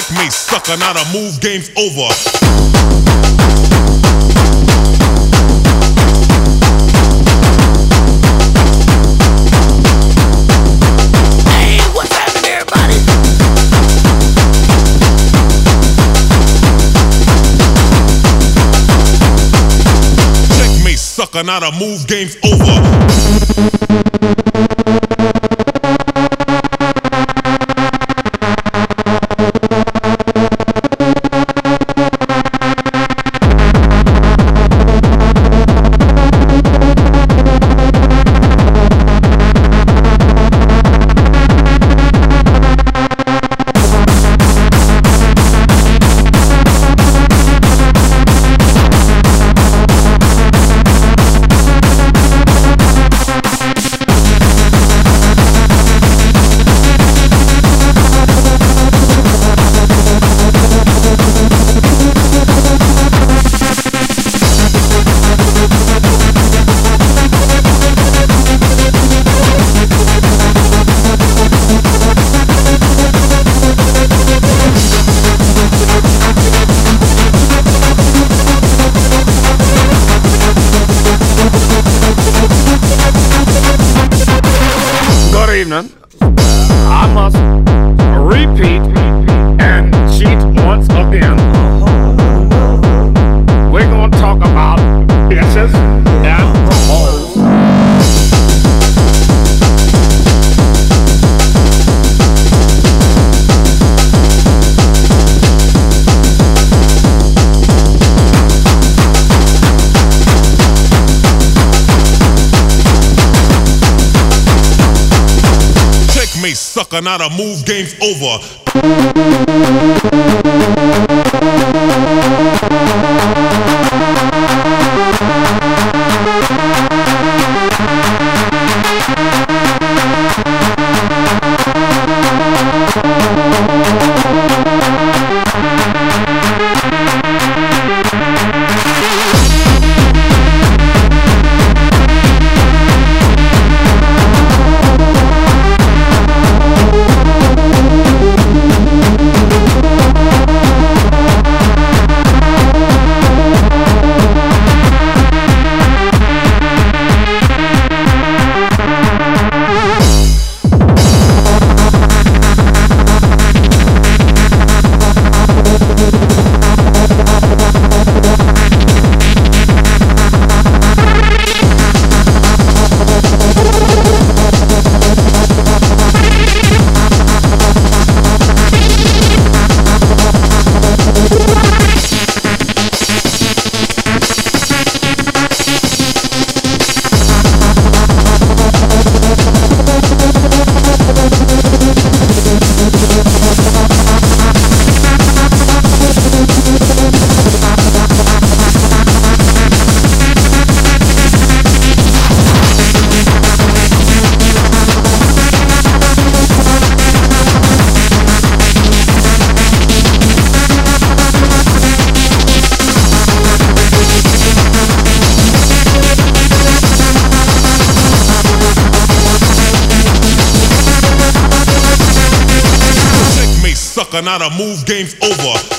Checkmate, sucker, now the move game's over. Hey, what's happening, everybody? Checkmate, sucker, now the move game's over. Good evening. I must repeat and cheat once again. We're going to talk about bitches and hoes. Checkmate, sucker, now the move game's over. Sucker, now the move game's over.